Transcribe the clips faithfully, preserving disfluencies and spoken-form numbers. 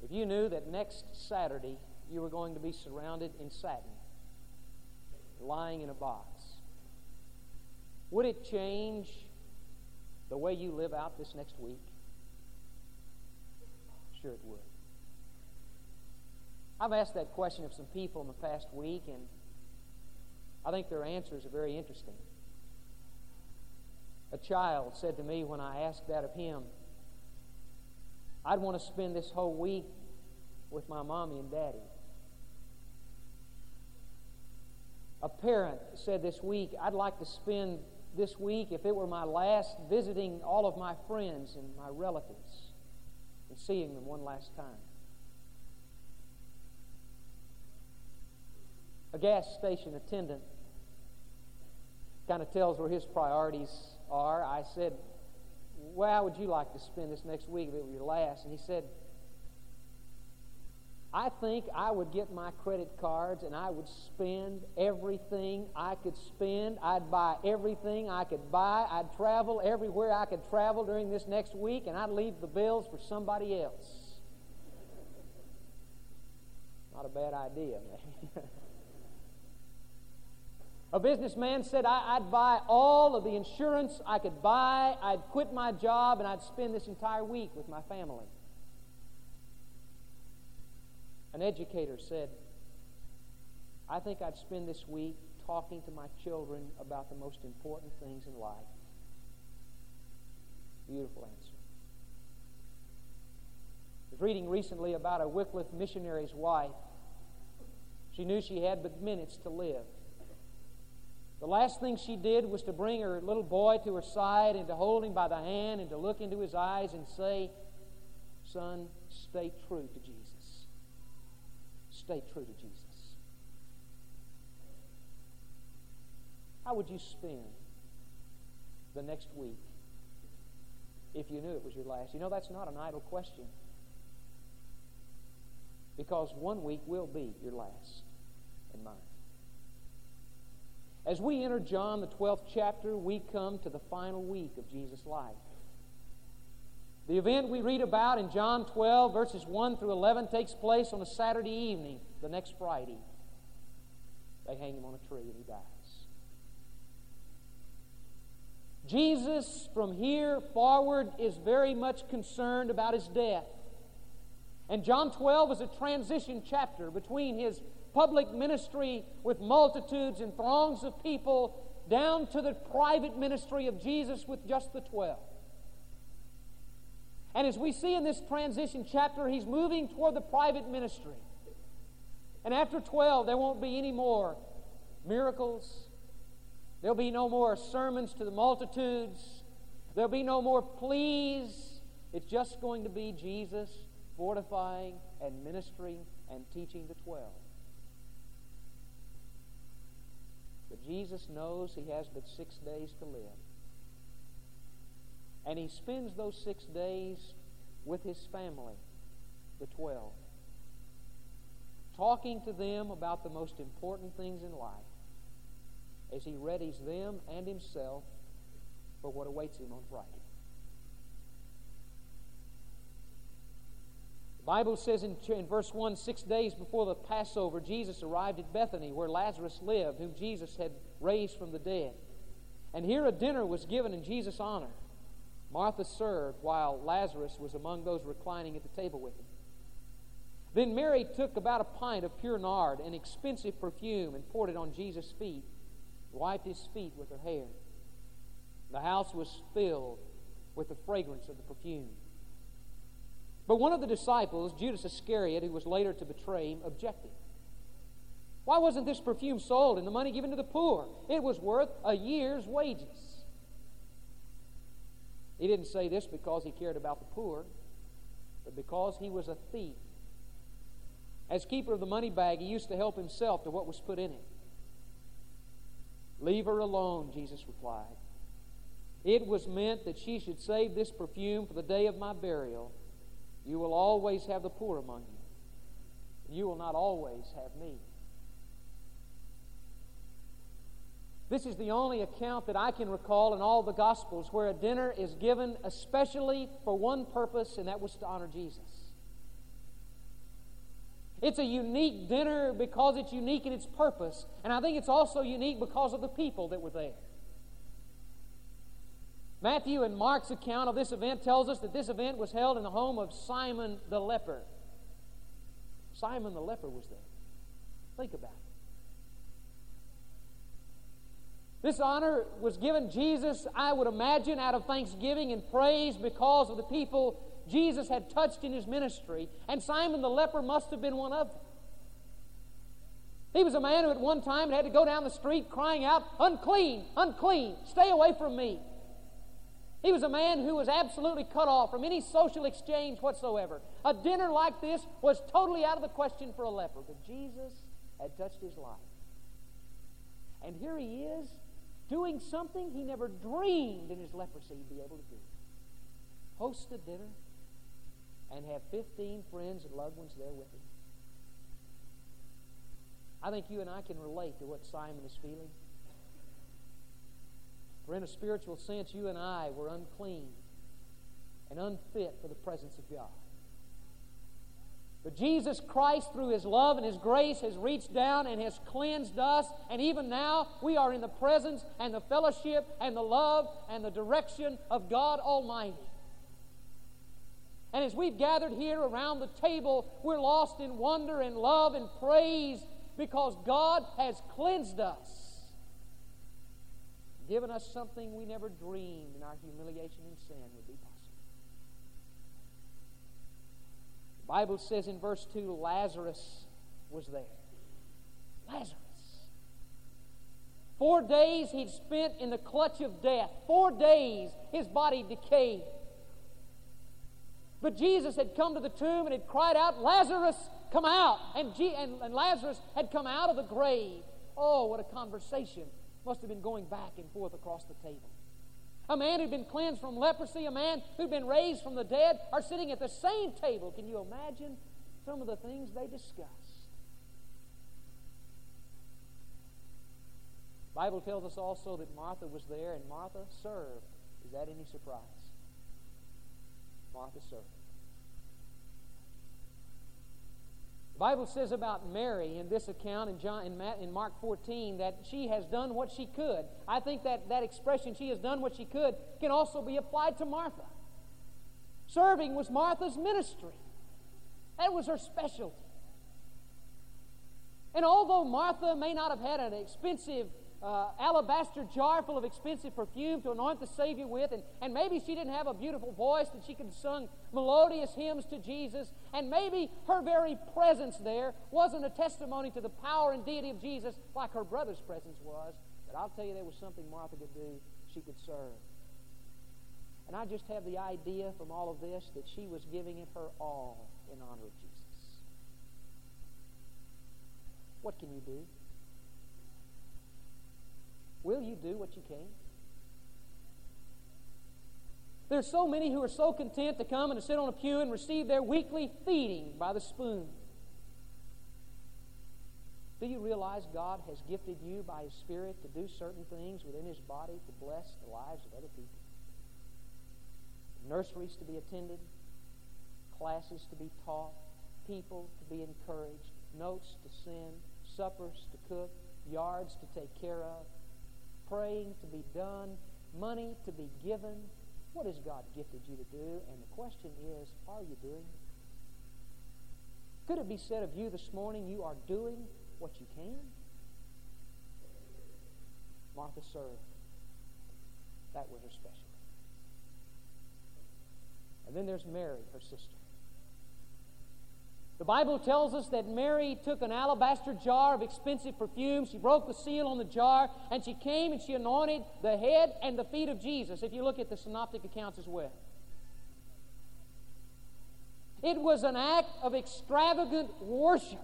If you knew that next Saturday you were going to be surrounded in satin, lying in a box, would it change the way you live out this next week? Sure it would. I've asked that question of some people in the past week, and I think their answers are very interesting. A child said to me when I asked that of him, I'd want to spend this whole week with my mommy and daddy. A parent said this week, I'd like to spend this week, if it were my last, visiting all of my friends and my relatives and seeing them one last time. A gas station attendant kind of tells where his priorities are. I said, well, how would you like to spend this next week if it were your last? And he said, I think I would get my credit cards and I would spend everything I could spend. I'd buy everything I could buy. I'd travel everywhere I could travel during this next week, and I'd leave the bills for somebody else. Not a bad idea, maybe. A businessman said, I, I'd buy all of the insurance I could buy. I'd quit my job, and I'd spend this entire week with my family. An educator said, I think I'd spend this week talking to my children about the most important things in life. Beautiful answer. I was reading recently about a Wycliffe missionary's wife. She knew she had but minutes to live. The last thing she did was to bring her little boy to her side and to hold him by the hand and to look into his eyes and say, son, stay true to Jesus. Stay true to Jesus. How would you spend the next week if you knew it was your last? You know, that's not an idle question, because one week will be your last and mine. As we enter John, the twelfth chapter, we come to the final week of Jesus' life. The event we read about in John twelve, verses one through eleven, takes place on a Saturday evening, the next Friday. They hang him on a tree and he dies. Jesus, from here forward, is very much concerned about his death. And John twelve is a transition chapter between his public ministry with multitudes and throngs of people down to the private ministry of Jesus with just the twelve. And as we see in this transition chapter, he's moving toward the private ministry. And after twelve, there won't be any more miracles. There'll be no more sermons to the multitudes. There'll be no more pleas. It's just going to be Jesus fortifying and ministering and teaching the twelve. But Jesus knows he has but six days to live. And he spends those six days with his family, the twelve, talking to them about the most important things in life as he readies them and himself for what awaits him on Friday. The Bible says in, in verse one, six days before the Passover, Jesus arrived at Bethany, where Lazarus lived, whom Jesus had raised from the dead. And here a dinner was given in Jesus' honor. Martha served, while Lazarus was among those reclining at the table with him. Then Mary took about a pint of pure nard, an expensive perfume, and poured it on Jesus' feet, wiped his feet with her hair. The house was filled with the fragrance of the perfume. But one of the disciples, Judas Iscariot, who was later to betray him, objected. Why wasn't this perfume sold and the money given to the poor? It was worth a year's wages. He didn't say this because he cared about the poor, but because he was a thief. As keeper of the money bag, he used to help himself to what was put in it. Leave her alone, Jesus replied. It was meant that she should save this perfume for the day of my burial. You will always have the poor among you. You will not always have me. This is the only account that I can recall in all the Gospels where a dinner is given especially for one purpose, and that was to honor Jesus. It's a unique dinner because it's unique in its purpose. And I think it's also unique because of the people that were there. Matthew and Mark's account of this event tells us that this event was held in the home of Simon the leper. Simon the leper was there. Think about it. This honor was given Jesus, I would imagine, out of thanksgiving and praise because of the people Jesus had touched in His ministry, and Simon the leper must have been one of them. He was a man who at one time had to go down the street crying out, "Unclean, unclean, stay away from me." He was a man who was absolutely cut off from any social exchange whatsoever. A dinner like this was totally out of the question for a leper, but Jesus had touched his life. And here he is, doing something he never dreamed in his leprosy he'd be able to do. Host a dinner and have fifteen friends and loved ones there with him. I think you and I can relate to what Simon is feeling. For in a spiritual sense, you and I were unclean and unfit for the presence of God. But Jesus Christ, through His love and His grace, has reached down and has cleansed us. And even now, we are in the presence and the fellowship and the love and the direction of God Almighty. And as we've gathered here around the table, we're lost in wonder and love and praise because God has cleansed us, given us something we never dreamed in our humiliation and sin would be possible. The Bible says in verse two, Lazarus was there. Lazarus. Four days he'd spent in the clutch of death. Four days his body decayed. But Jesus had come to the tomb and had cried out, "Lazarus, come out!" And, G- and, and Lazarus had come out of the grave. Oh, what a conversation must have been going back and forth across the table. A man who'd been cleansed from leprosy, a man who'd been raised from the dead, are sitting at the same table. Can you imagine some of the things they discussed? The Bible tells us also that Martha was there, and Martha served. Is that any surprise? Martha served. The Bible says about Mary in this account in, John, in, Matt, in Mark fourteen that she has done what she could. I think that that expression, "she has done what she could," can also be applied to Martha. Serving was Martha's ministry. That was her specialty. And although Martha may not have had an expensive Uh, alabaster jar full of expensive perfume to anoint the Savior with, and, and maybe she didn't have a beautiful voice that she could sing melodious hymns to Jesus, and maybe her very presence there wasn't a testimony to the power and deity of Jesus like her brother's presence was, but I'll tell you, there was something Martha could do. She could serve. And I just have the idea from all of this that she was giving it her all in honor of Jesus. What can you do? Will you do what you can? There's so many who are so content to come and to sit on a pew and receive their weekly feeding by the spoon. Do you realize God has gifted you by His Spirit to do certain things within His body to bless the lives of other people? Nurseries to be attended, classes to be taught, people to be encouraged, notes to send, suppers to cook, yards to take care of, praying to be done, money to be given. What has God gifted you to do? And the question is, are you doing it? Could it be said of you this morning, you are doing what you can? Martha served. That was her specialty. And then there's Mary, her sister. The Bible tells us that Mary took an alabaster jar of expensive perfume. She broke the seal on the jar, and she came and she anointed the head and the feet of Jesus, if you look at the synoptic accounts as well. It was an act of extravagant worship.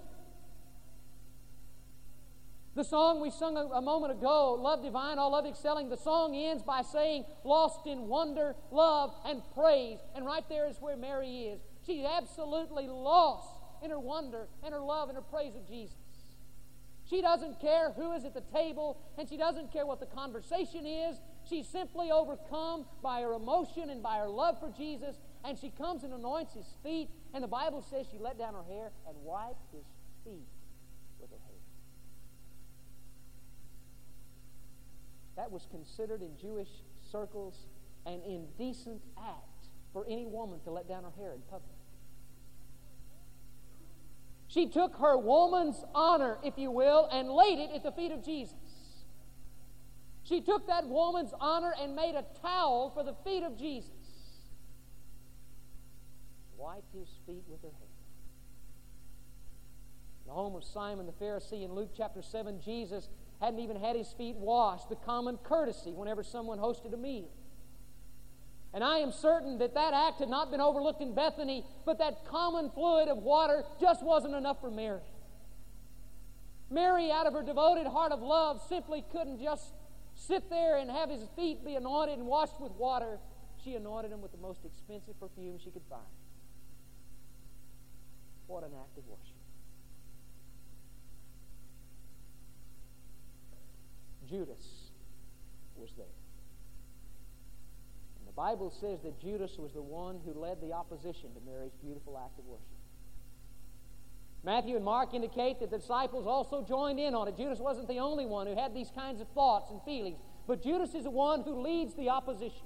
The song we sung a, a moment ago, "Love Divine, All Love Excelling," the song ends by saying, "Lost in wonder, love, and praise." And right there is where Mary is. She's absolutely lost in her wonder and her love and her praise of Jesus. She doesn't care who is at the table, and she doesn't care what the conversation is. She's simply overcome by her emotion and by her love for Jesus, and she comes and anoints his feet, and the Bible says she let down her hair and wiped his feet with her hair. That was considered in Jewish circles an indecent act for any woman to let down her hair in public. She took her woman's honor, if you will, and laid it at the feet of Jesus. She took that woman's honor and made a towel for the feet of Jesus. Wiped his feet with her hair. In the home of Simon the Pharisee in Luke chapter seven, Jesus hadn't even had his feet washed, the common courtesy whenever someone hosted a meal. And I am certain that that act had not been overlooked in Bethany, but that common fluid of water just wasn't enough for Mary. Mary, out of her devoted heart of love, simply couldn't just sit there and have his feet be anointed and washed with water. She anointed him with the most expensive perfume she could find. What an act of worship. Judas was there. And the Bible says that Judas was the one who led the opposition to Mary's beautiful act of worship. Matthew and Mark indicate that the disciples also joined in on it. Judas wasn't the only one who had these kinds of thoughts and feelings, but Judas is the one who leads the opposition.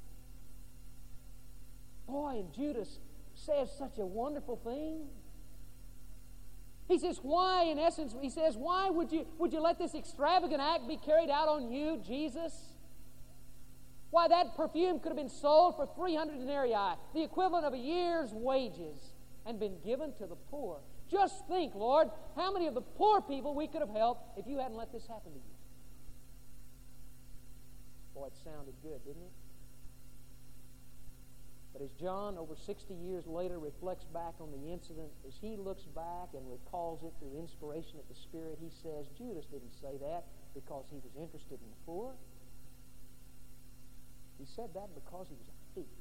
Boy, and Judas says such a wonderful thing. He says, why, in essence, he says, why would you, would you let this extravagant act be carried out on you, Jesus? Why, that perfume could have been sold for three hundred denarii, the equivalent of a year's wages, and been given to the poor. Just think, Lord, how many of the poor people we could have helped if you hadn't let this happen to you. Boy, it sounded good, didn't it? But as John, over sixty years later, reflects back on the incident, as he looks back and recalls it through inspiration of the Spirit, he says, Judas didn't say that because he was interested in the poor. He said that because he was a thief.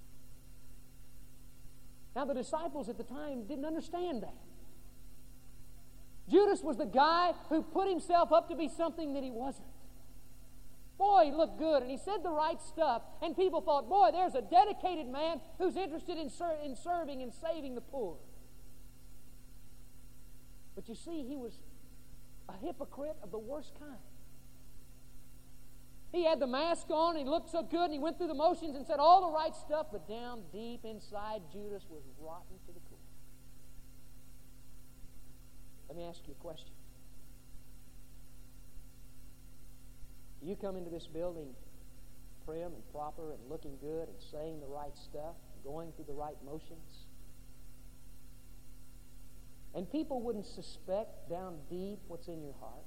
Now, the disciples at the time didn't understand that. Judas was the guy who put himself up to be something that he wasn't. Boy, he looked good, and he said the right stuff, and people thought, boy, there's a dedicated man who's interested in, ser- in serving and saving the poor. But you see, he was a hypocrite of the worst kind. He had the mask on, and he looked so good, and he went through the motions and said all the right stuff, but down deep inside, Judas was rotten to the core. Let me ask you a question. You come into this building prim and proper and looking good and saying the right stuff, going through the right motions, and people wouldn't suspect down deep what's in your heart.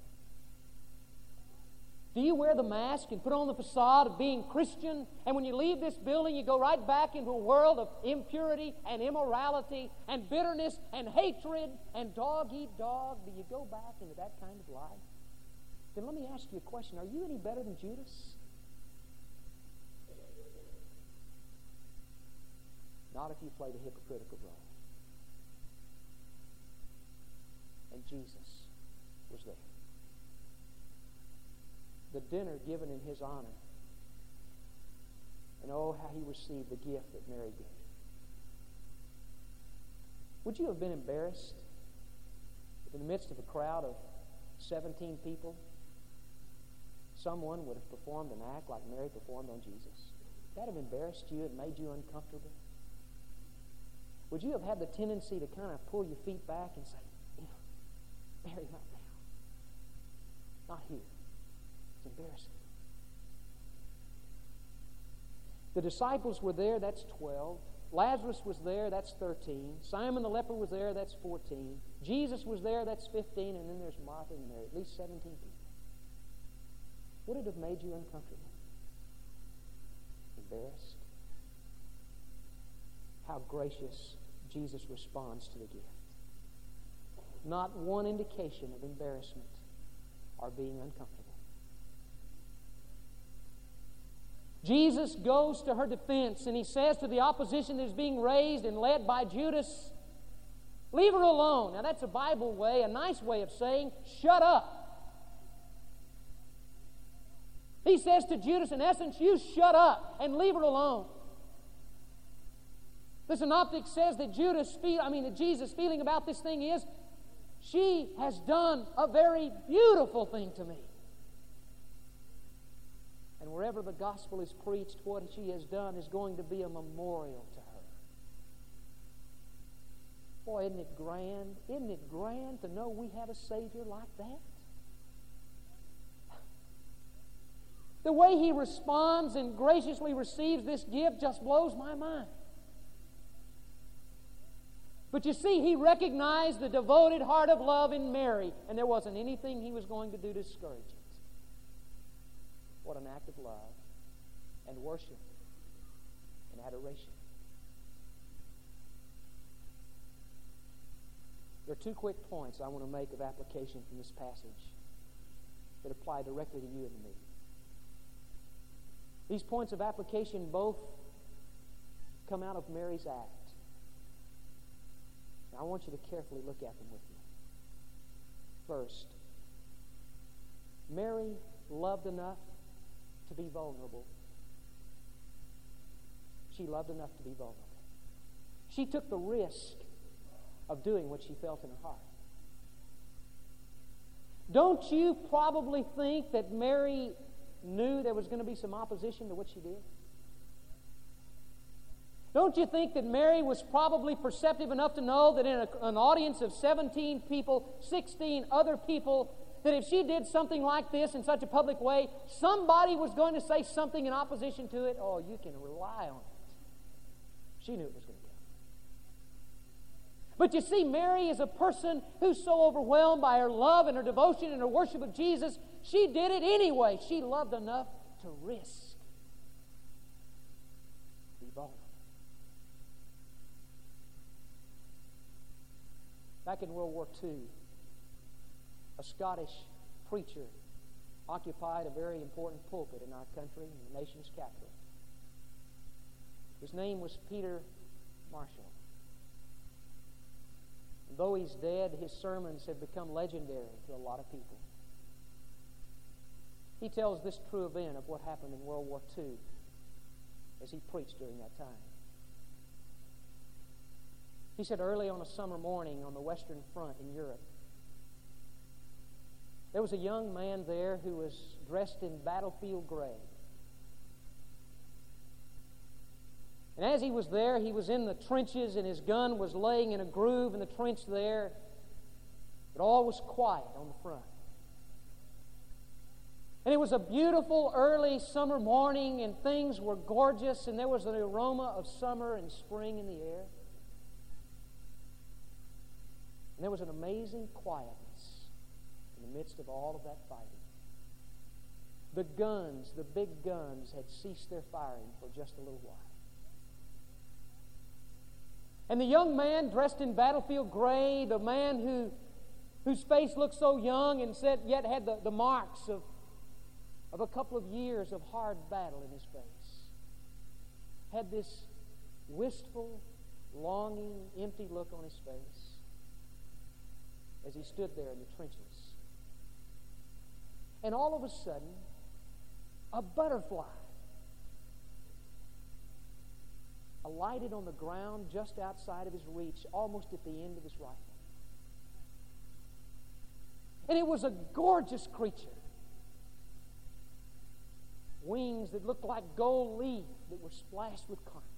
Do you wear the mask and put on the facade of being Christian, and when you leave this building you go right back into a world of impurity and immorality and bitterness and hatred and dog-eat-dog? Do you go back into that kind of life? Then let me ask you a question. Are you any better than Judas? Not if you play the hypocritical role. And Jesus was there. The dinner given in his honor. And oh, how he received the gift that Mary gave. Would you have been embarrassed if in the midst of a crowd of seventeen people, someone would have performed an act like Mary performed on Jesus? Would that have embarrassed you and made you uncomfortable? Would you have had the tendency to kind of pull your feet back and say, you know, Mary, not now. Not here. It's embarrassing. The disciples were there, that's twelve. Lazarus was there, that's thirteen. Simon the leper was there, that's fourteen. Jesus was there, that's fifteen. And then there's Martha and Mary, at least seventeen people. Would it have made you uncomfortable? Embarrassed? How gracious Jesus responds to the gift. Not one indication of embarrassment or being uncomfortable. Jesus goes to her defense, and he says to the opposition that is being raised and led by Judas, leave her alone. Now that's a Bible way, a nice way of saying, shut up. He says to Judas, in essence, you shut up and leave her alone. The synoptic says that Judas feel, I mean that Jesus' feeling about this thing is, she has done a very beautiful thing to me. And wherever the gospel is preached, what she has done is going to be a memorial to her. Boy, isn't it grand? Isn't it grand to know we have a Savior like that? The way He responds and graciously receives this gift just blows my mind. But you see, He recognized the devoted heart of love in Mary, and there wasn't anything He was going to do to discourage it. What an act of love and worship and adoration. There are two quick points I want to make of application from this passage that apply directly to you and me. These points of application both come out of Mary's act. Now, I want you to carefully look at them with me. First, Mary loved enough to be vulnerable. She loved enough to be vulnerable. She took the risk of doing what she felt in her heart. Don't you probably think that Mary knew there was going to be some opposition to what she did? Don't you think that Mary was probably perceptive enough to know that in a, an audience of seventeen people, sixteen other people, that if she did something like this in such a public way, somebody was going to say something in opposition to it? Oh, you can rely on it. She knew it was going to come. But you see, Mary is a person who's so overwhelmed by her love and her devotion and her worship of Jesus, she did it anyway. She loved enough to risk. Be vulnerable. Back in World War Two, a Scottish preacher occupied a very important pulpit in our country, in the nation's capital. His name was Peter Marshall. And though he's dead, his sermons have become legendary to a lot of people. He tells this true event of what happened in World War Two as he preached during that time. He said, early on a summer morning on the Western Front in Europe, there was a young man there who was dressed in battlefield gray. And as he was there, he was in the trenches and his gun was laying in a groove in the trench there. But all was quiet on the front. And it was a beautiful early summer morning and things were gorgeous and there was an aroma of summer and spring in the air. And there was an amazing quietness in the midst of all of that fighting. The guns, the big guns, had ceased their firing for just a little while. And the young man dressed in battlefield gray, the man who, whose face looked so young and said, yet had the, the marks of, of a couple of years of hard battle in his face, had this wistful, longing, empty look on his face as he stood there in the trenches. And all of a sudden, a butterfly alighted on the ground just outside of his reach, almost at the end of his rifle. And it was a gorgeous creature. Wings that looked like gold leaf that were splashed with carmine.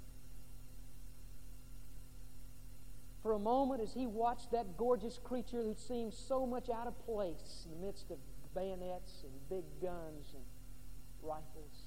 For a moment, as he watched that gorgeous creature who seemed so much out of place in the midst of bayonets and big guns and rifles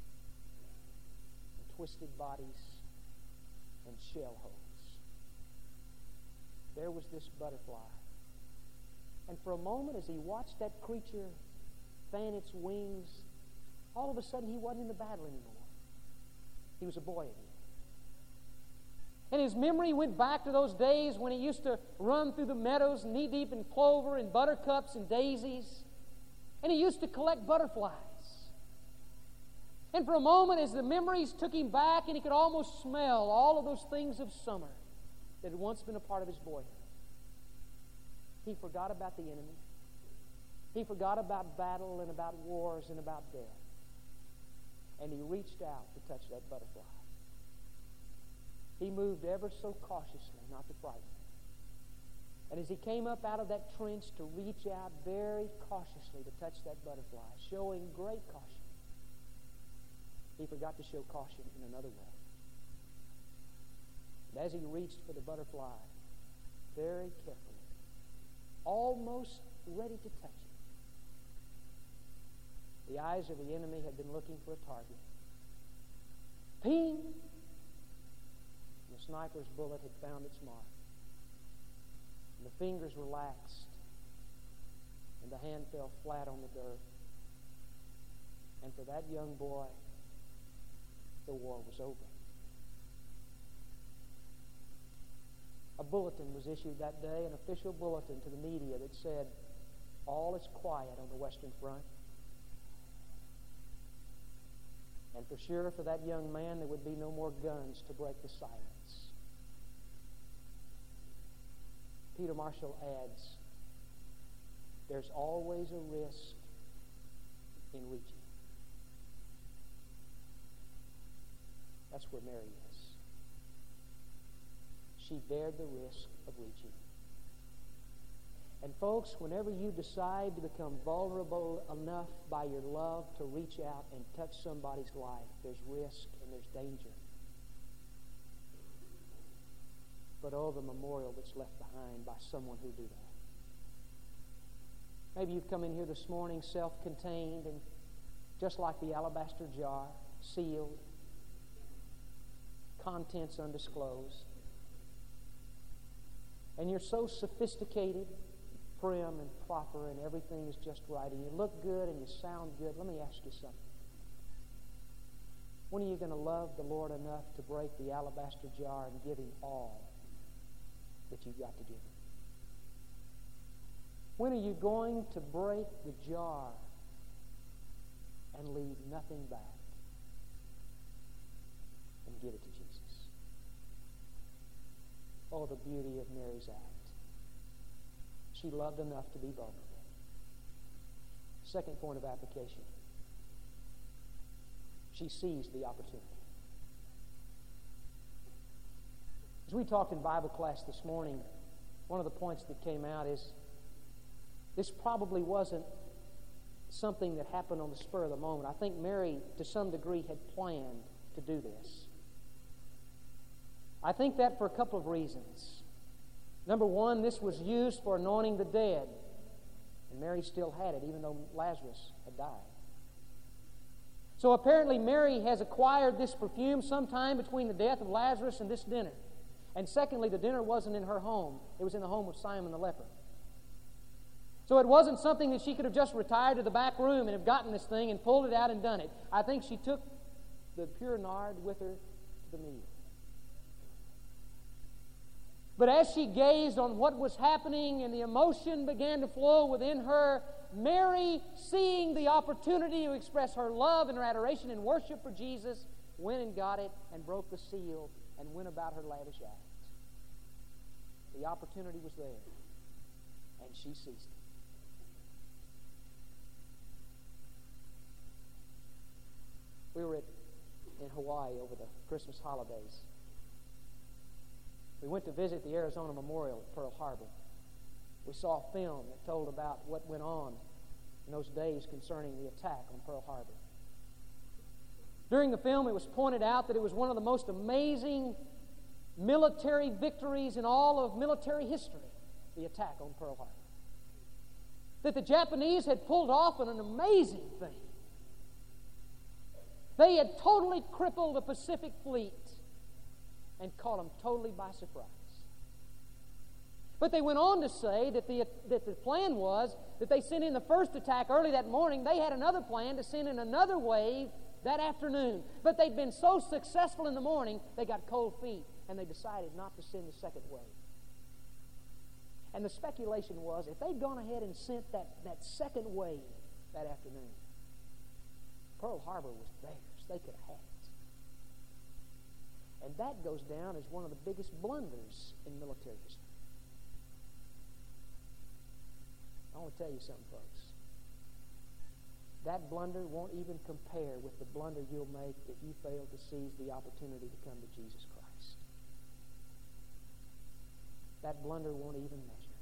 and twisted bodies and shell holes, there was this butterfly. And for a moment, as he watched that creature fan its wings, all of a sudden he wasn't in the battle anymore. He was a boy again. And his memory went back to those days when he used to run through the meadows knee-deep in clover and buttercups and daisies. And he used to collect butterflies. And for a moment, as the memories took him back, and he could almost smell all of those things of summer that had once been a part of his boyhood, he forgot about the enemy. He forgot about battle and about wars and about death. And he reached out to touch that butterfly. he moved ever so cautiously, not to frighten her. And as he came up out of that trench to reach out very cautiously to touch that butterfly, showing great caution, he forgot to show caution in another way. And as he reached for the butterfly, very carefully, almost ready to touch it, the eyes of the enemy had been looking for a target. Ping! The sniper's bullet had found its mark. And the fingers relaxed, and the hand fell flat on the dirt. And for that young boy, the war was over. A bulletin was issued that day, an official bulletin to the media that said, all is quiet on the Western Front. And for sure, for that young man, there would be no more guns to break the silence. Peter Marshall adds, there's always a risk in reaching. That's where Mary is. She dared the risk of reaching. And folks, whenever you decide to become vulnerable enough by your love to reach out and touch somebody's life, there's risk and there's danger. But oh, the memorial that's left behind by someone who do that. Maybe you've come in here this morning self-contained and just like the alabaster jar, sealed, contents undisclosed. And you're so sophisticated, prim and proper, and everything is just right, and you look good and you sound good. Let me ask you something. When are you going to love the Lord enough to break the alabaster jar and give Him all that you've got to give Him? When are you going to break the jar and leave nothing back and give it to Jesus? Oh, the beauty of Mary's act. She loved enough to be vulnerable. Second point of application. She seized the opportunity. As we talked in Bible class this morning, one of the points that came out is this probably wasn't something that happened on the spur of the moment. I think Mary, to some degree, had planned to do this. I think that for a couple of reasons. Number one, this was used for anointing the dead. And Mary still had it, even though Lazarus had died. So apparently Mary has acquired this perfume sometime between the death of Lazarus and this dinner. And secondly, the dinner wasn't in her home. It was in the home of Simon the leper. So it wasn't something that she could have just retired to the back room and have gotten this thing and pulled it out and done it. I think she took the pure nard with her to the meal. But as she gazed on what was happening and the emotion began to flow within her, Mary, seeing the opportunity to express her love and her adoration and worship for Jesus, went and got it and broke the seal and went about her lavish act. The opportunity was there, and she seized it. We were at, in Hawaii over the Christmas holidays. We went to visit the Arizona Memorial at Pearl Harbor. We saw a film that told about what went on in those days concerning the attack on Pearl Harbor. During the film, it was pointed out that it was one of the most amazing military victories in all of military history, the attack on Pearl Harbor. That the Japanese had pulled off an amazing thing. They had totally crippled the Pacific Fleet and caught them totally by surprise. But they went on to say that the, that the plan was that they sent in the first attack early that morning. They had another plan to send in another wave that afternoon. But they'd been so successful in the morning, they got cold feet, and they decided not to send the second wave. And the speculation was, if they'd gone ahead and sent that, that second wave that afternoon, Pearl Harbor was theirs. They could have had it. And that goes down as one of the biggest blunders in military history. I want to tell you something, folks. That blunder won't even compare with the blunder you'll make if you fail to seize the opportunity to come to Jesus Christ. that blunder won't even measure.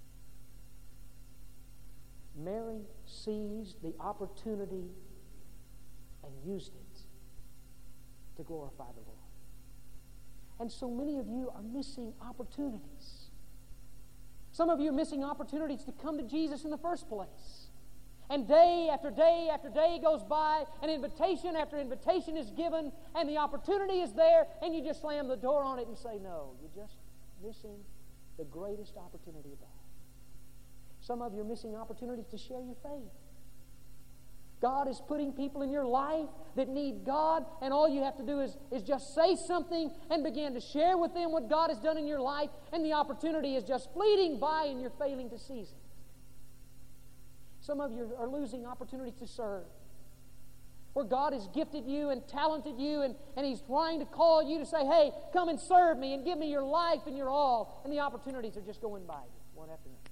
Mary seized the opportunity and used it to glorify the Lord. And so many of you are missing opportunities. Some of you are missing opportunities to come to Jesus in the first place. And day after day after day goes by, and invitation after invitation is given, and the opportunity is there, and you just slam the door on it and say no. You're just missing the greatest opportunity of all. Some of you are missing opportunities to share your faith. God is putting people in your life that need God, and all you have to do is, is just say something and begin to share with them what God has done in your life, and the opportunity is just fleeting by and you're failing to seize it. Some of you are losing opportunities to serve, where God has gifted you and talented you, and, and He's trying to call you to say, hey, come and serve me and give me your life and your all, and the opportunities are just going by you one after another.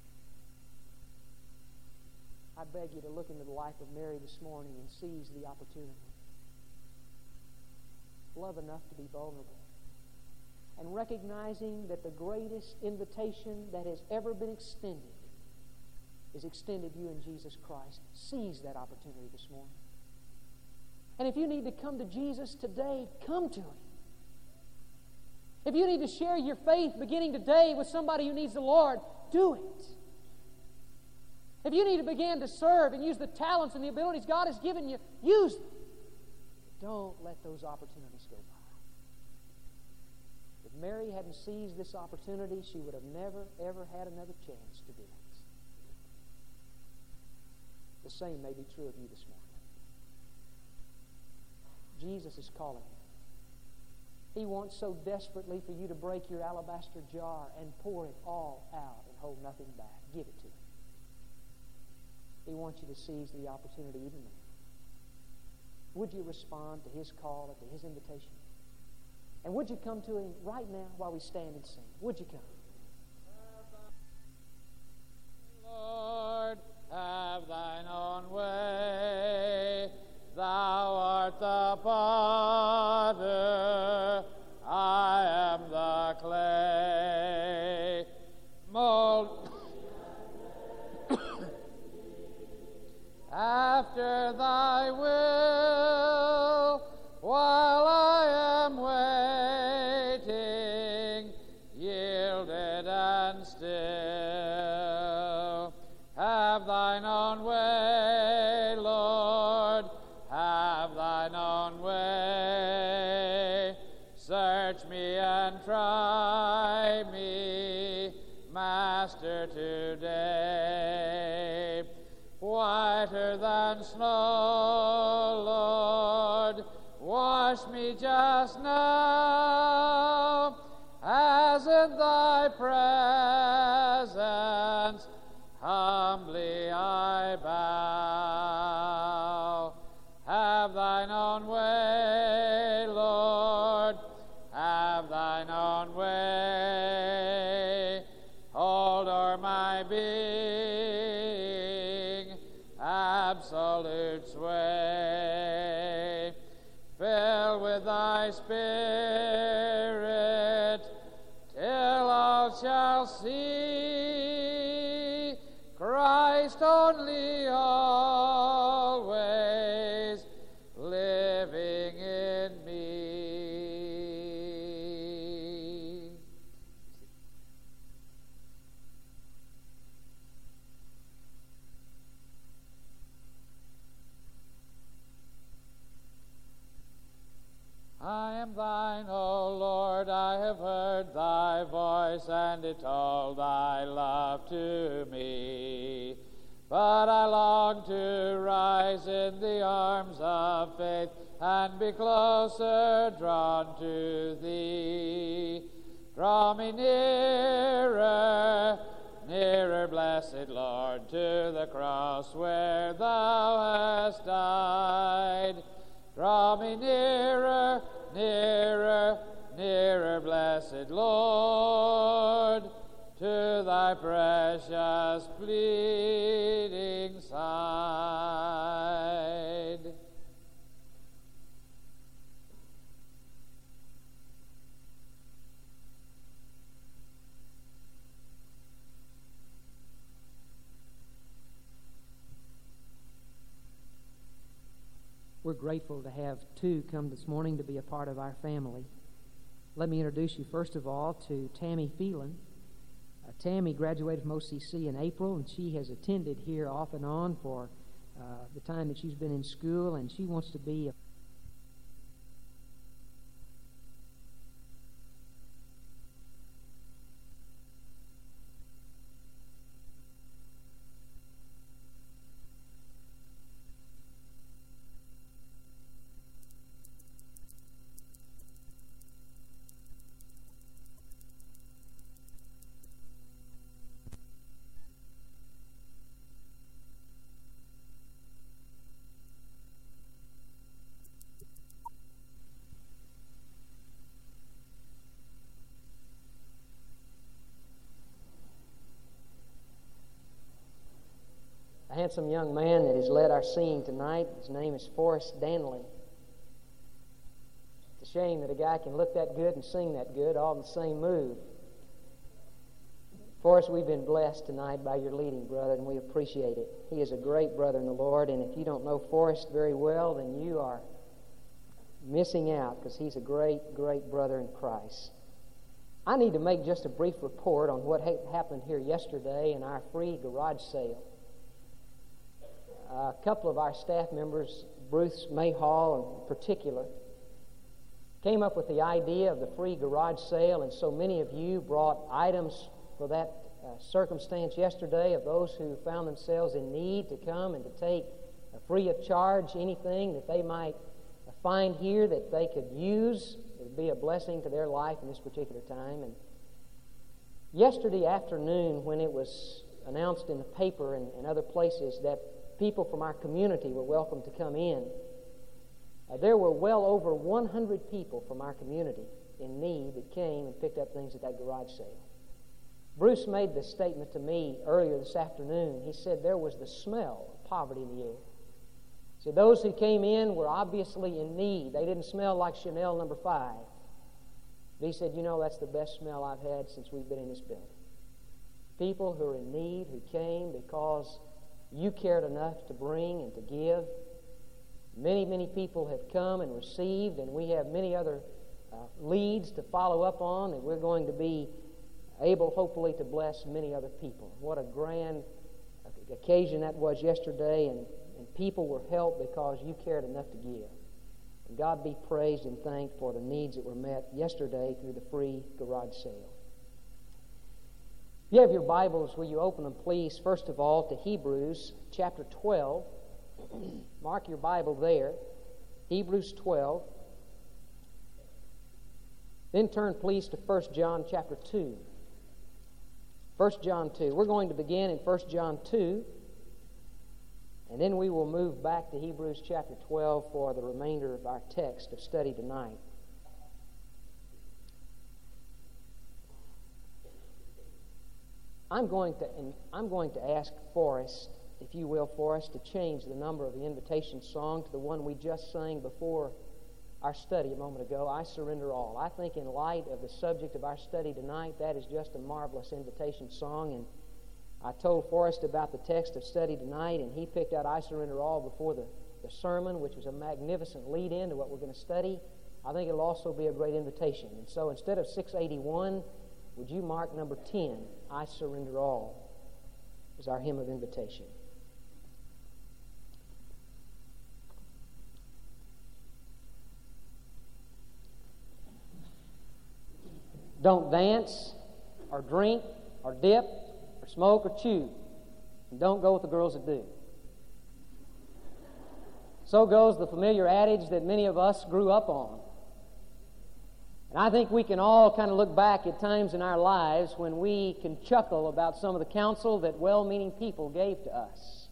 I beg you to look into the life of Mary this morning and seize the opportunity. Love enough to be vulnerable. And recognizing that the greatest invitation that has ever been extended is extended you in Jesus Christ. Seize that opportunity this morning. And if you need to come to Jesus today, come to Him. If you need to share your faith beginning today with somebody who needs the Lord, do it. If you need to begin to serve and use the talents and the abilities God has given you, use them. Don't let those opportunities go by. If Mary hadn't seized this opportunity, she would have never, ever had another chance to do it. The same may be true of you this morning. Jesus is calling you. He wants so desperately for you to break your alabaster jar and pour it all out and hold nothing back. Give it to Him. He wants you to seize the opportunity even now. Would you respond to His call and to His invitation? And would you come to Him right now while we stand and sing? Would you come? Lord, have Thine own way. Thou art the potter, I am the clay. Mold after Thy will, while I am waiting, yielded and still. Have Thine own way, Lord, have Thine own way. Search me and try me, Master, today. Whiter than snow, Lord, wash me just now, as in Thy presence humbly I bow. Have Thine own way, Lord, have Thine own way. Hold o'er my being absolute sway. Fill with Thy Spirit till all shall see Christ only always living in me. I am Thine, O Lord, I have heard Thy voice, and it told Thy love to me. But I long to rise in the arms of faith and be closer drawn to Thee. Draw me nearer, nearer, blessed Lord, to the cross where Thou hast died. Draw me nearer, nearer, nearer, blessed Lord, to Thy precious bleeding side. grateful to have two come this morning to be a part of our family. Let me introduce you first of all to Tammy Phelan. Uh, Tammy graduated from O C C in April, and she has attended here off and on for uh, the time that she's been in school, and she wants to be a A handsome young man that has led our singing tonight. His name is Forrest Danley. It's a shame that a guy can look that good and sing that good all in the same move. Forrest, we've been blessed tonight by your leading, brother, and we appreciate it. He is a great brother in the Lord, and if you don't know Forrest very well, then you are missing out, because he's a great, great brother in Christ. I need to make just a brief report on what ha- happened here yesterday in our free garage sale. Uh, a couple of our staff members, Bruce Mayhall in particular, came up with the idea of the free garage sale, and so many of you brought items for that uh, circumstance yesterday of those who found themselves in need to come and to take uh, free of charge anything that they might uh, find here that they could use. It would be a blessing to their life in this particular time. And yesterday afternoon, when it was announced in the paper and, and other places that people from our community were welcome to come in, Uh, there were well over one hundred people from our community in need that came and picked up things at that garage sale. Bruce made this statement to me earlier this afternoon. He said there was the smell of poverty in the air. He said those who came in were obviously in need. They didn't smell like Chanel number five. But he said, you know, that's the best smell I've had since we've been in this building. People who are in need, who came because you cared enough to bring and to give. Many, many people have come and received, and we have many other uh, leads to follow up on, and we're going to be able, hopefully, to bless many other people. What a grand occasion that was yesterday, and, and people were helped because you cared enough to give. And God be praised and thanked for the needs that were met yesterday through the free garage sale. If you have your Bibles, will you open them, please, first of all, to Hebrews chapter twelve. Mark your Bible there, Hebrews twelve. Then turn, please, to First John chapter two. First John two. We're going to begin in First John two, and then we will move back to Hebrews chapter twelve for the remainder of our text of study tonight. I'm going to, I'm going to ask Forrest, if you will, for us to change the number of the invitation song to the one we just sang before our study a moment ago, I Surrender All. I think in light of the subject of our study tonight, that is just a marvelous invitation song. And I told Forrest about the text of study tonight, and he picked out I Surrender All before the, the sermon, which was a magnificent lead-in to what we're going to study. I think it'll also be a great invitation. And so instead of six eighty-one, would you mark number ten, I Surrender All, as our hymn of invitation. Don't dance, or drink, or dip, or smoke, or chew. And don't go with the girls that do. So goes the familiar adage that many of us grew up on. And I think we can all kind of look back at times in our lives when we can chuckle about some of the counsel that well-meaning people gave to us.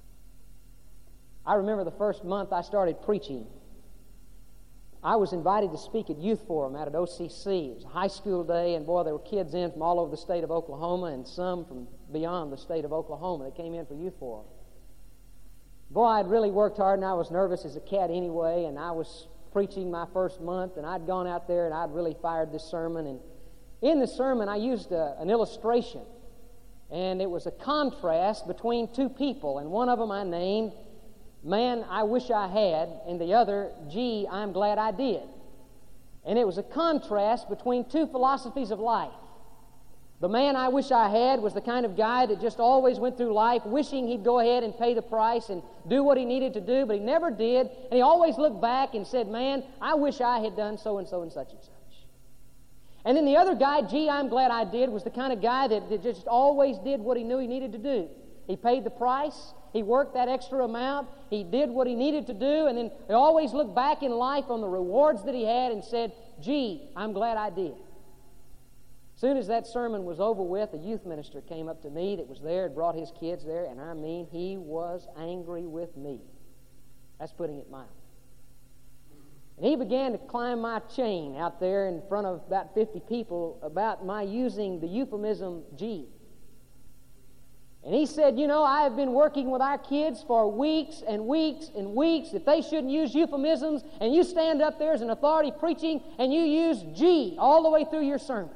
I remember the first month I started preaching. I was invited to speak at Youth Forum out at O C C. It was a high school day, and boy, there were kids in from all over the state of Oklahoma and some from beyond the state of Oklahoma that came in for Youth Forum. Boy, I'd really worked hard, and I was nervous as a cat anyway, and I was preaching my first month, and I'd gone out there and I'd really fired this sermon. And in the sermon, I used a, an illustration, and it was a contrast between two people, and one of them I named man, I wish I had, and the other, gee, I'm glad I did. And it was a contrast between two philosophies of life. The man I wish I had was the kind of guy that just always went through life wishing he'd go ahead and pay the price and do what he needed to do, but he never did. And he always looked back and said, man, I wish I had done so and so and such and such. And then the other guy, gee, I'm glad I did, was the kind of guy that, that just always did what he knew he needed to do. He paid the price. He worked that extra amount. He did what he needed to do. And then he always looked back in life on the rewards that he had and said, gee, I'm glad I did. As soon as that sermon was over with, a youth minister came up to me that was there and brought his kids there, and I mean, he was angry with me. That's putting it mildly. And he began to climb my chain out there in front of about fifty people about my using the euphemism gee. And he said, you know, I have been working with our kids for weeks and weeks and weeks that they shouldn't use euphemisms, and you stand up there as an authority preaching and you use gee all the way through your sermon.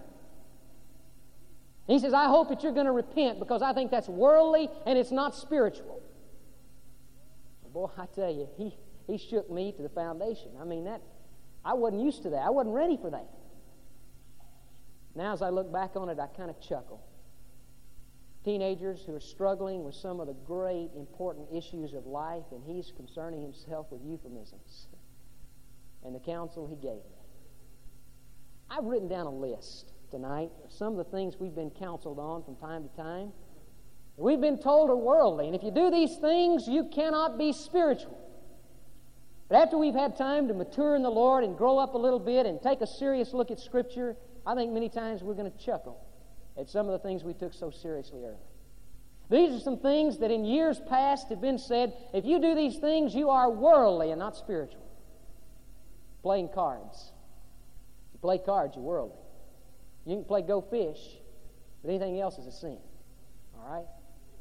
He says, I hope that you're going to repent because I think that's worldly and it's not spiritual. Boy, I tell you, he, he shook me to the foundation. I mean, that I wasn't used to that. I wasn't ready for that. Now, as I look back on it, I kind of chuckle. Teenagers who are struggling with some of the great, important issues of life, and he's concerning himself with euphemisms and the counsel he gave me. I've written down a list tonight of some of the things we've been counseled on from time to time. We've been told are worldly, and if you do these things, you cannot be spiritual. But after we've had time to mature in the Lord and grow up a little bit and take a serious look at Scripture, I think many times we're going to chuckle at some of the things we took so seriously early. These are some things that in years past have been said, if you do these things, you are worldly and not spiritual. Playing cards. If you play cards, you're worldly. You can play go fish, but anything else is a sin. All right?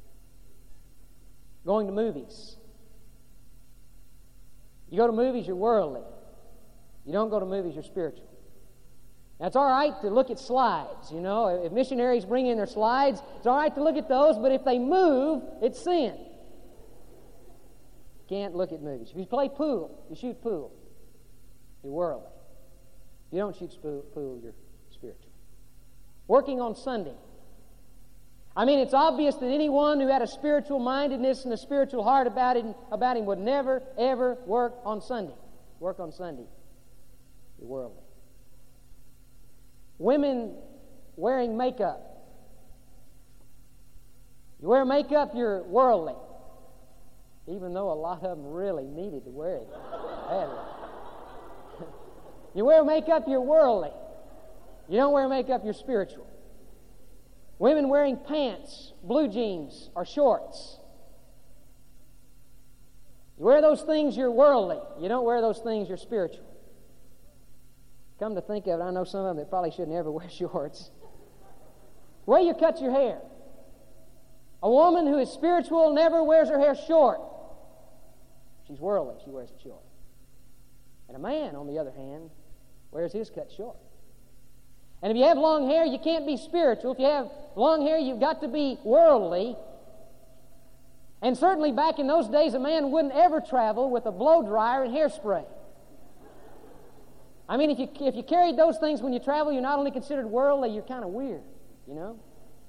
Going to movies. You go to movies, you're worldly. You don't go to movies, you're spiritual. Now, it's all right to look at slides, you know. If missionaries bring in their slides, it's all right to look at those, but if they move, it's sin. Can't look at movies. If you play pool, you shoot pool, you're worldly. If you don't shoot pool, you're spiritual. Working on Sunday. I mean, it's obvious that anyone who had a spiritual mindedness and a spiritual heart about him, about him would never, ever work on Sunday. Work on Sunday. You're worldly. Women wearing makeup. You wear makeup, you're worldly. Even though a lot of them really needed to wear it. You wear makeup, you're worldly. You don't wear makeup, you're spiritual. Women wearing pants, blue jeans, or shorts. You wear those things, you're worldly. You don't wear those things, you're spiritual. Come to think of it, I know some of them that probably shouldn't ever wear shorts. The way you cut your hair. A woman who is spiritual never wears her hair short. She's worldly, she wears it short. And a man, on the other hand, wears his cut short. And if you have long hair, you can't be spiritual. If you have long hair, you've got to be worldly. And certainly back in those days, a man wouldn't ever travel with a blow dryer and hairspray. I mean, if you if you carried those things when you travel, you're not only considered worldly, you're kind of weird, you know?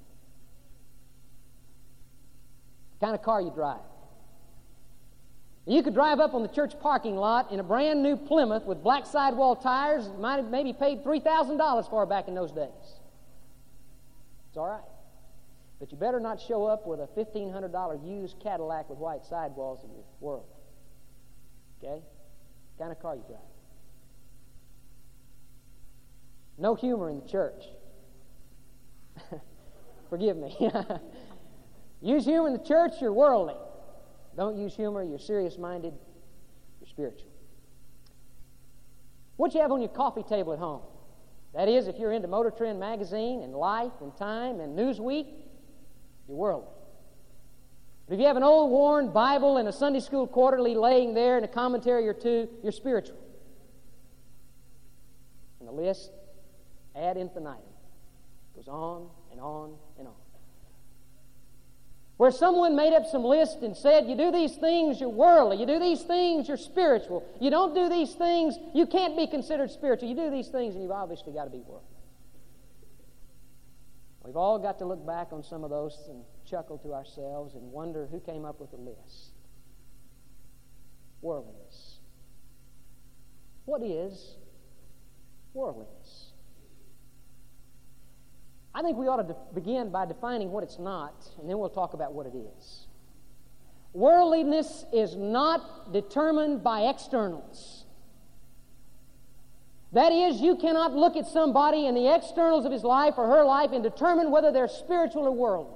What kind of car you drive. You could drive up on the church parking lot in a brand new Plymouth with black sidewall tires. You might have maybe paid three thousand dollars for back in those days. It's all right. But you better not show up with a fifteen hundred dollars used Cadillac with white sidewalls in your world. Okay? What kind of car you drive. No humor in the church. Forgive me. Use humor in the church, you're worldly. Don't use humor, you're serious-minded, you're spiritual. What you have on your coffee table at home? That is, if you're into Motor Trend magazine and Life and Time and Newsweek, you're worldly. But if you have an old worn Bible and a Sunday school quarterly laying there and a commentary or two, you're spiritual. And the list, ad infinitum, goes on and on and on. where someone made up some list and said, you do these things, you're worldly. You do these things, you're spiritual. You don't do these things, you can't be considered spiritual. You do these things, and you've obviously got to be worldly. We've all got to look back on some of those and chuckle to ourselves and wonder who came up with the list. Worldliness. What is worldliness? I think we ought to de- begin by defining what it's not, and then we'll talk about what it is. Worldliness is not determined by externals. That is, you cannot look at somebody in the externals of his life or her life and determine whether they're spiritual or worldly.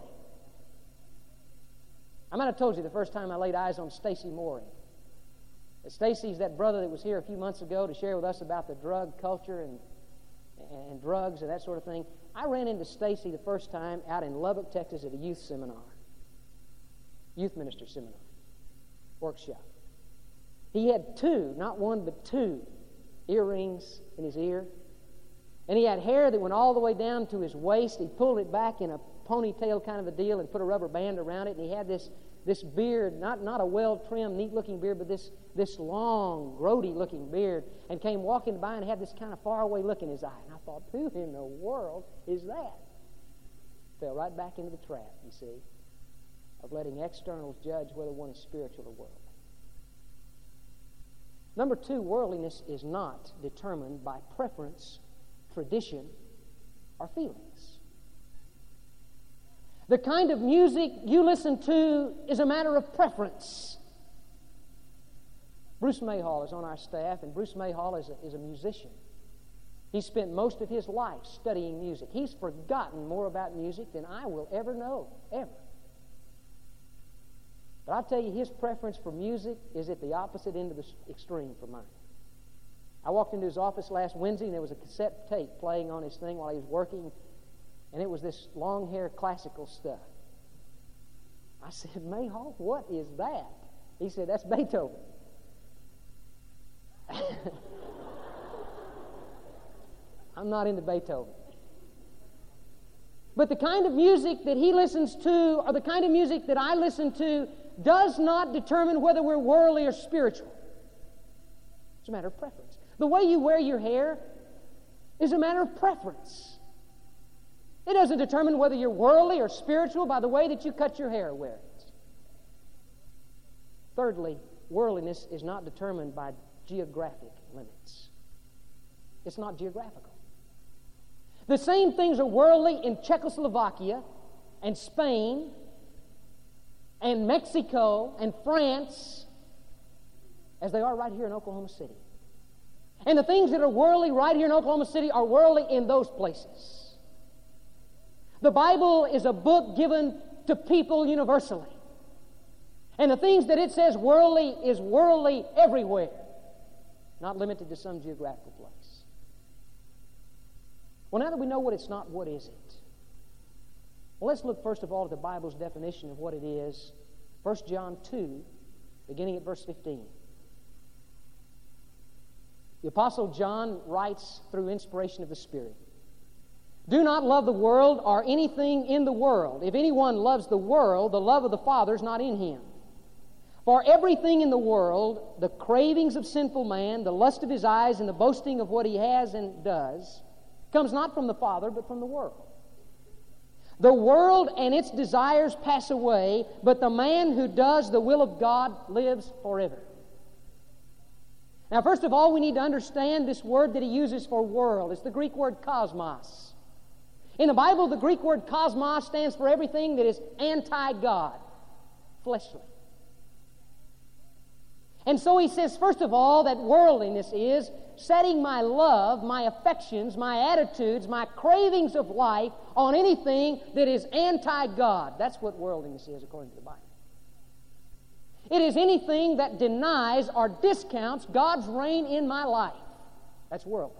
I might have told you the first time I laid eyes on Stacy Mooring. Stacy's that brother that was here a few months ago to share with us about the drug culture and, and drugs and that sort of thing. I ran into Stacy the first time out in Lubbock, Texas at a youth seminar, youth minister seminar, workshop. He had two, not one, but two earrings in his ear. And he had hair that went all the way down to his waist. He pulled it back in a ponytail kind of a deal and put a rubber band around it. And he had this, this beard, not, not a well-trimmed, neat-looking beard, but this, this long, grody-looking beard, and came walking by and had this kind of faraway look in his eye. And I thought, who in the world is that? Fell right back into the trap, you see, of letting externals judge whether one is spiritual or worldly. Number two, worldliness is not determined by preference, tradition, or feelings. The kind of music you listen to is a matter of preference. Bruce Mayhall is on our staff, and Bruce Mayhall is a, is a musician. He spent most of his life studying music. He's forgotten more about music than I will ever know, ever. But I'll tell you, his preference for music is at the opposite end of the extreme from mine. I walked into his office last Wednesday, and there was a cassette tape playing on his thing while he was working, and it was this long-hair classical stuff. I said, Mayhall, what is that? He said, that's Beethoven. I'm not into Beethoven. But the kind of music that he listens to, or the kind of music that I listen to, does not determine whether we're worldly or spiritual. It's a matter of preference. The way you wear your hair is a matter of preference. It doesn't determine whether you're worldly or spiritual by the way that you cut your hair or wear it. Thirdly, worldliness is not determined by geographic limits. It's not geographical. The same things are worldly in Czechoslovakia and Spain and Mexico and France as they are right here in Oklahoma City. And the things that are worldly right here in Oklahoma City are worldly in those places. The Bible is a book given to people universally. And the things that it says worldly is worldly everywhere, not limited to some geographical place. Well, now that we know what it's not, what is it? Well, let's look first of all at the Bible's definition of what it is. First John two, beginning at verse fifteen. The Apostle John writes through inspiration of the Spirit, do not love the world or anything in the world. If anyone loves the world, the love of the Father is not in him. For everything in the world, the cravings of sinful man, the lust of his eyes, and the boasting of what he has and does, comes not from the Father, but from the world. The world and its desires pass away, but the man who does the will of God lives forever. Now, first of all, we need to understand this word that he uses for world. It's the Greek word cosmos. In the Bible, the Greek word cosmos stands for everything that is anti-God, fleshly. And so he says, first of all, that worldliness is setting my love, my affections, my attitudes, my cravings of life on anything that is anti-God. That's what worldliness is according to the Bible. It is anything that denies or discounts God's reign in my life. That's worldly.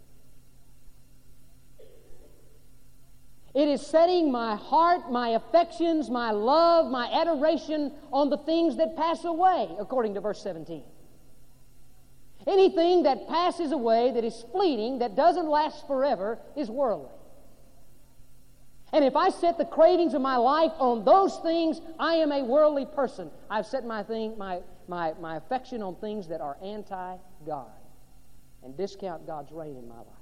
It is setting my heart, my affections, my love, my adoration on the things that pass away, according to verse seventeen. Anything that passes away, that is fleeting, that doesn't last forever, is worldly. And if I set the cravings of my life on those things, I am a worldly person. I've set my thing, my, my, my affection on things that are anti-God and discount God's reign in my life.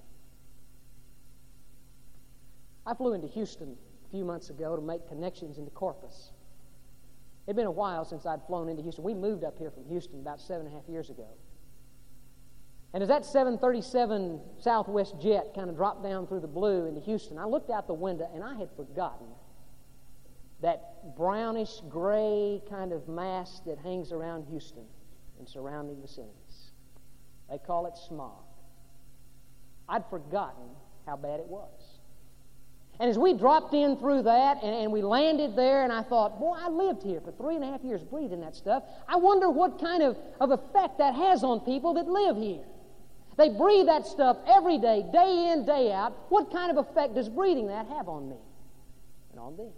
I flew into Houston a few months ago to make connections into Corpus. It'd been a while since I'd flown into Houston. We moved up here from Houston about seven and a half years ago. And as that seven thirty-seven Southwest jet kind of dropped down through the blue into Houston, I looked out the window and I had forgotten that brownish gray kind of mass that hangs around Houston and surrounding vicinities. They call it smog. I'd forgotten how bad it was. And as we dropped in through that and, and we landed there, and I thought, boy, I lived here for three and a half years breathing that stuff. I wonder what kind of, of effect that has on people that live here. They breathe that stuff every day, day in, day out. What kind of effect does breathing that have on me and on them?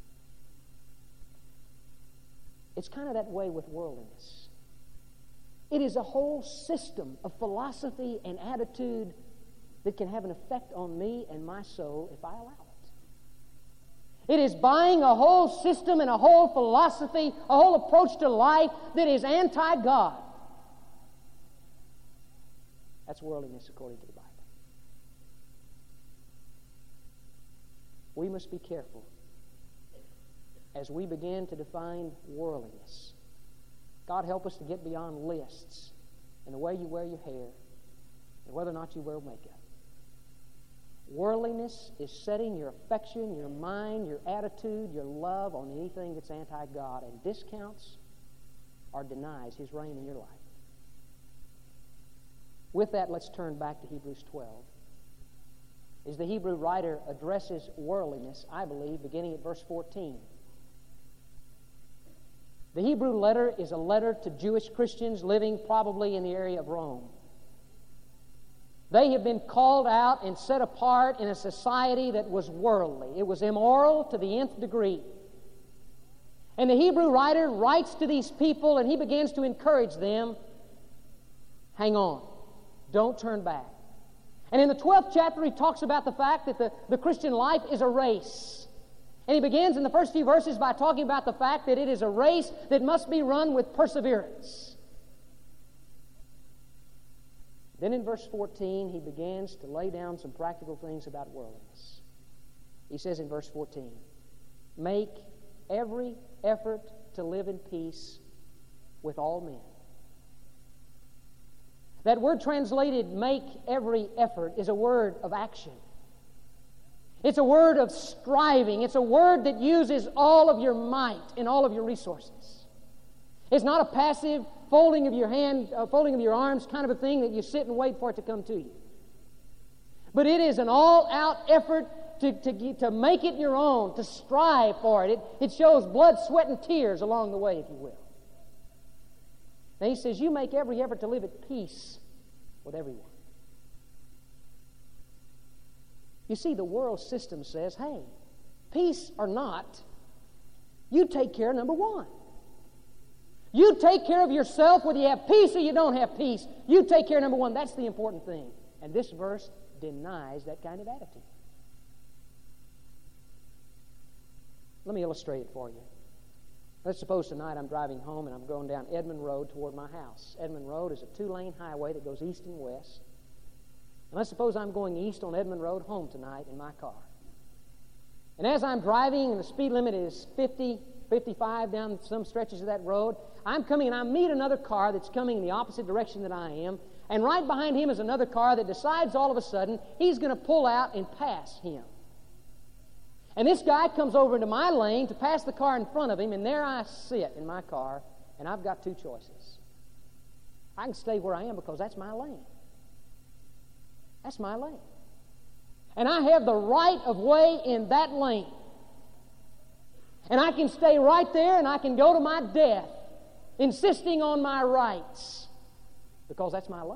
It's kind of that way with worldliness. It is a whole system of philosophy and attitude that can have an effect on me and my soul if I allow it. It is buying a whole system and a whole philosophy, a whole approach to life that is anti-God. That's worldliness according to the Bible. We must be careful as we begin to define worldliness. God help us to get beyond lists and the way you wear your hair and whether or not you wear makeup. Worldliness is setting your affection, your mind, your attitude, your love on anything that's anti-God and discounts or denies His reign in your life. With that, let's turn back to Hebrews twelve. As the Hebrew writer addresses worldliness, I believe, beginning at verse fourteen. The Hebrew letter is a letter to Jewish Christians living probably in the area of Rome. They have been called out and set apart in a society that was worldly. It was immoral to the nth degree. And the Hebrew writer writes to these people and he begins to encourage them, hang on, don't turn back. And in the twelfth chapter he talks about the fact that the, the Christian life is a race. And he begins in the first few verses by talking about the fact that it is a race that must be run with perseverance. Then in verse fourteen, he begins to lay down some practical things about worldliness. He says in verse fourteen, make every effort to live in peace with all men. That word translated, make every effort, is a word of action. It's a word of striving. It's a word that uses all of your might and all of your resources. It's not a passive folding of your hand, uh, folding of your arms kind of a thing that you sit and wait for it to come to you. But it is an all-out effort to, to, to make it your own, to strive for it. it. It shows blood, sweat, and tears along the way, if you will. Now he says, you make every effort to live at peace with everyone. You see, the world system says, hey, peace or not, you take care of number one. You take care of yourself whether you have peace or you don't have peace. You take care of number one. That's the important thing. And this verse denies that kind of attitude. Let me illustrate it for you. Let's suppose tonight I'm driving home and I'm going down Edmond Road toward my house. Edmond Road is a two-lane highway that goes east and west. And let's suppose I'm going east on Edmond Road home tonight in my car. And as I'm driving and the speed limit is fifty, fifty-five down some stretches of that road, I'm coming and I meet another car that's coming in the opposite direction that I am. And right behind him is another car that decides all of a sudden he's going to pull out and pass him. And this guy comes over into my lane to pass the car in front of him, and there I sit in my car, and I've got two choices. I can stay where I am because that's my lane. That's my lane. And I have the right of way in that lane. And I can stay right there and I can go to my death insisting on my rights because that's my lane.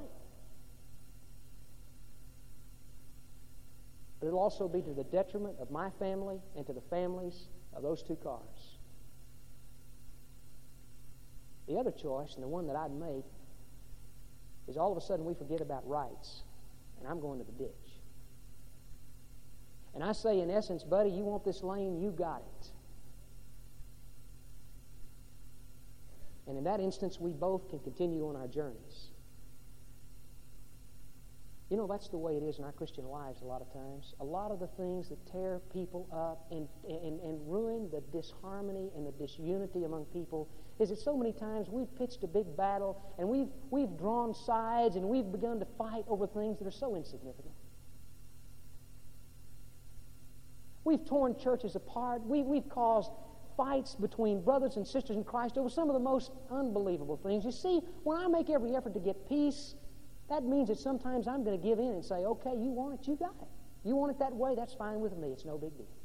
But it'll also be to the detriment of my family and to the families of those two cars. The other choice, and the one that I'd make, is all of a sudden we forget about rights and I'm going to the ditch. And I say, in essence, buddy, you want this lane, you got it. And in that instance, we both can continue on our journeys. You know, that's the way it is in our Christian lives a lot of times. A lot of the things that tear people up and, and, and ruin the disharmony and the disunity among people is that so many times we've pitched a big battle and we've, we've drawn sides and we've begun to fight over things that are so insignificant. We've torn churches apart. We, we've caused fights between brothers and sisters in Christ over some of the most unbelievable things. You see, when I make every effort to get peace, that means that sometimes I'm going to give in and say, okay, you want it, you got it. You want it that way, that's fine with me. It's no big deal.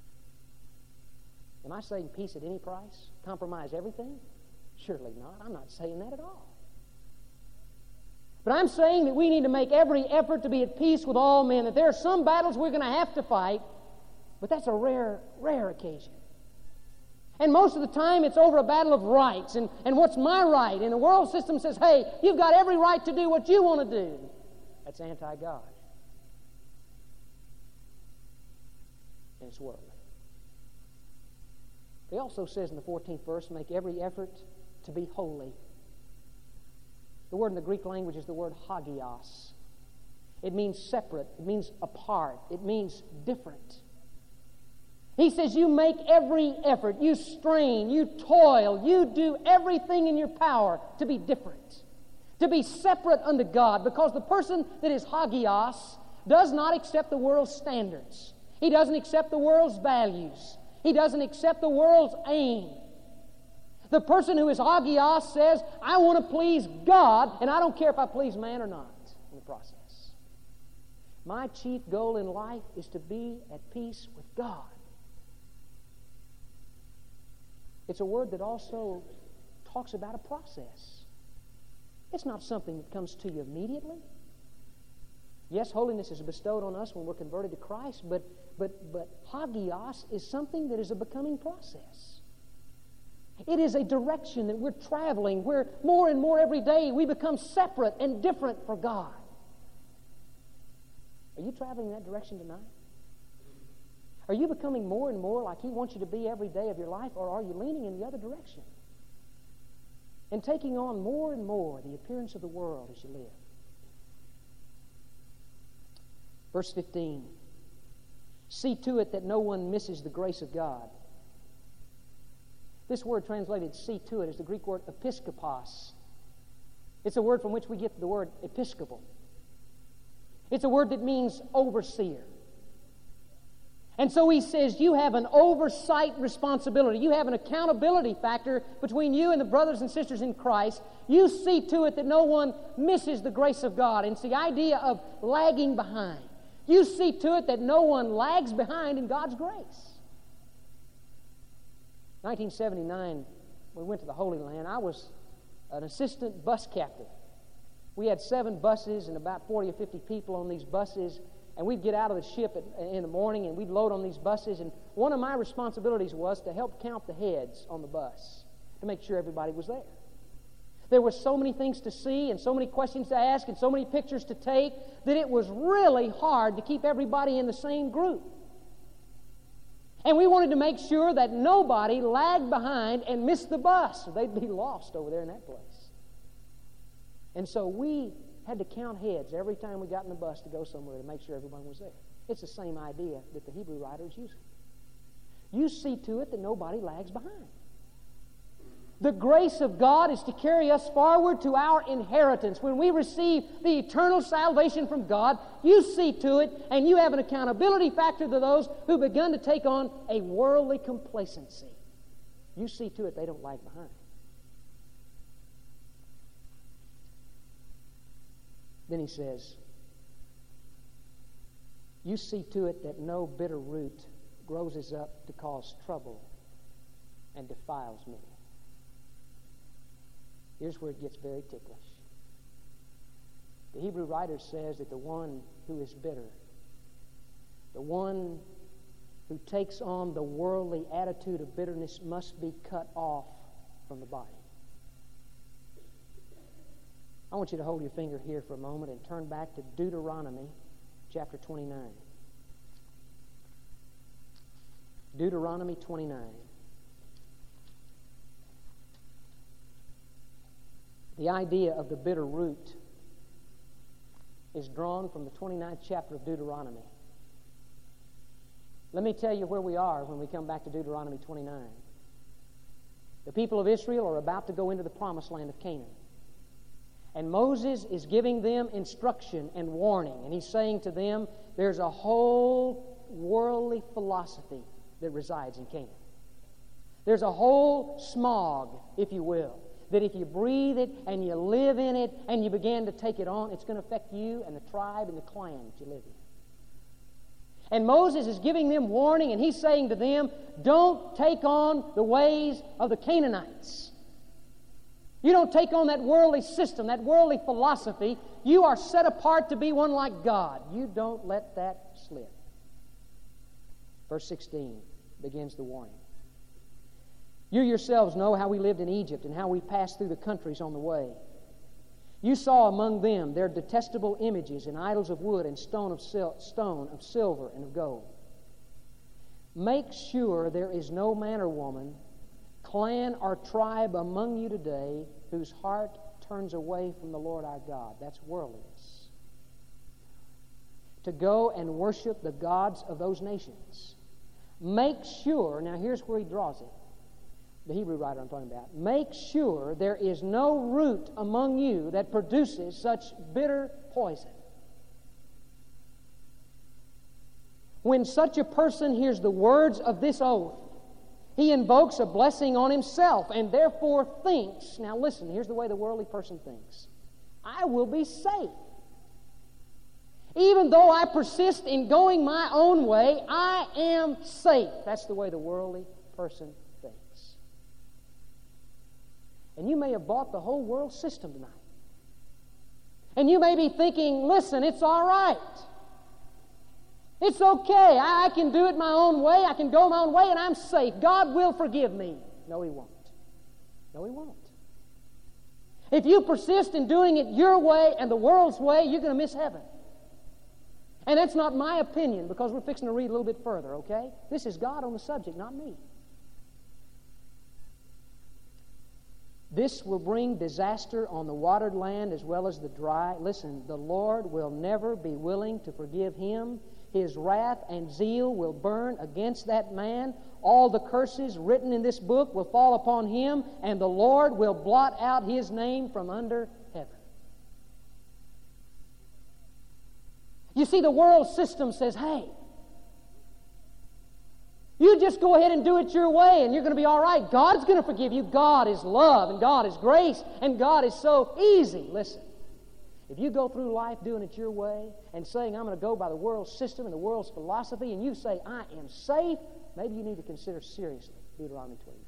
Am I saying peace at any price? Compromise everything? Surely not. I'm not saying that at all. But I'm saying that we need to make every effort to be at peace with all men, that there are some battles we're going to have to fight, but that's a rare, rare occasion. And most of the time, it's over a battle of rights. And, and what's my right? And the world system says, hey, you've got every right to do what you want to do. That's anti-God. And it's worldly. He also says in the fourteenth verse, make every effort to be holy. The word in the Greek language is the word hagios. It means separate. It means apart. It means different. He says you make every effort, you strain, you toil, you do everything in your power to be different, to be separate unto God, because the person that is hagios does not accept the world's standards. He doesn't accept the world's values. He doesn't accept the world's aim. The person who is hagios says, I want to please God, and I don't care if I please man or not in the process. My chief goal in life is to be at peace with God. It's a word that also talks about a process. It's not something that comes to you immediately. Yes, holiness is bestowed on us when we're converted to Christ, but, but, but hagios is something that is a becoming process. It is a direction that we're traveling where more and more every day we become separate and different for God. Are you traveling in that direction tonight? Are you becoming more and more like He wants you to be every day of your life, or are you leaning in the other direction and taking on more and more the appearance of the world as you live? Verse fifteen, see to it that no one misses the grace of God. This word translated see to it is the Greek word episkopos. It's a word from which we get the word episcopal. It's a word that means overseer. And so he says you have an oversight responsibility. You have an accountability factor between you and the brothers and sisters in Christ. You see to it that no one misses the grace of God. And it's the idea of lagging behind. You see to it that no one lags behind in God's grace. nineteen seventy-nine, we went to the Holy Land. I was an assistant bus captain. We had seven buses and about forty or fifty people on these buses. And we'd get out of the ship at, in the morning and we'd load on these buses. And one of my responsibilities was to help count the heads on the bus to make sure everybody was there. There were so many things to see and so many questions to ask and so many pictures to take that it was really hard to keep everybody in the same group. And we wanted to make sure that nobody lagged behind and missed the bus, or they'd be lost over there in that place. And so we had to count heads every time we got in the bus to go somewhere to make sure everyone was there. It's the same idea that the Hebrew writer is using. You see to it that nobody lags behind. The grace of God is to carry us forward to our inheritance. When we receive the eternal salvation from God, you see to it, and you have an accountability factor to those who begun to take on a worldly complacency. You see to it they don't lag behind. Then he says, you see to it that no bitter root grows up to cause trouble and defiles many. Here's where it gets very ticklish. The Hebrew writer says that the one who is bitter, the one who takes on the worldly attitude of bitterness, must be cut off from the body. I want you to hold your finger here for a moment and turn back to Deuteronomy chapter twenty-nine. Deuteronomy twenty-nine. The idea of the bitter root is drawn from the twenty-ninth chapter of Deuteronomy. Let me tell you where we are when we come back to Deuteronomy twenty-nine. The people of Israel are about to go into the promised land of Canaan. And Moses is giving them instruction and warning. And he's saying to them, there's a whole worldly philosophy that resides in Canaan. There's a whole smog, if you will, that if you breathe it and you live in it and you begin to take it on, it's going to affect you and the tribe and the clan that you live in. And Moses is giving them warning, and he's saying to them, don't take on the ways of the Canaanites. You don't take on that worldly system, that worldly philosophy. You are set apart to be one like God. You don't let that slip. Verse sixteen begins the warning. You yourselves know how we lived in Egypt and how we passed through the countries on the way. You saw among them their detestable images and idols of wood and stone of, sil- stone of silver and of gold. Make sure there is no man or woman, clan or tribe among you today whose heart turns away from the Lord our God. That's worldliness. To go and worship the gods of those nations. Make sure, now here's where he draws it. The Hebrew writer I'm talking about. Make sure there is no root among you that produces such bitter poison. When such a person hears the words of this oath, he invokes a blessing on himself and therefore thinks, now listen, here's the way the worldly person thinks, I will be safe. Even though I persist in going my own way, I am safe. That's the way the worldly person thinks. And you may have bought the whole world system tonight. And you may be thinking, listen, it's all right. It's okay. I, I can do it my own way. I can go my own way and I'm safe. God will forgive me. No, He won't. No, He won't. If you persist in doing it your way and the world's way, you're going to miss heaven. And that's not my opinion, because we're fixing to read a little bit further, okay? This is God on the subject, not me. This will bring disaster on the watered land as well as the dry. Listen, the Lord will never be willing to forgive him. His wrath and zeal will burn against that man. All the curses written in this book will fall upon him, and the Lord will blot out his name from under heaven. You see, the world system says, hey, you just go ahead and do it your way and you're going to be all right. God's going to forgive you. God is love and God is grace and God is so easy. Listen, if you go through life doing it your way and saying, I'm going to go by the world's system and the world's philosophy, and you say, I am safe, maybe you need to consider seriously Deuteronomy twenty-nine.